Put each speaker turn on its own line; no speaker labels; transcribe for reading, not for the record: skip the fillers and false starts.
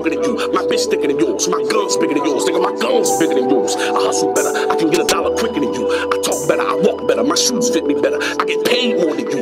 stronger than you. My bitch thicker than yours. My gun's bigger than yours. Nigga, my gun's bigger than yours. I hustle better. I can get $1 quicker than you. I talk better. I walk better. My shoes fit me better. I get paid more than you.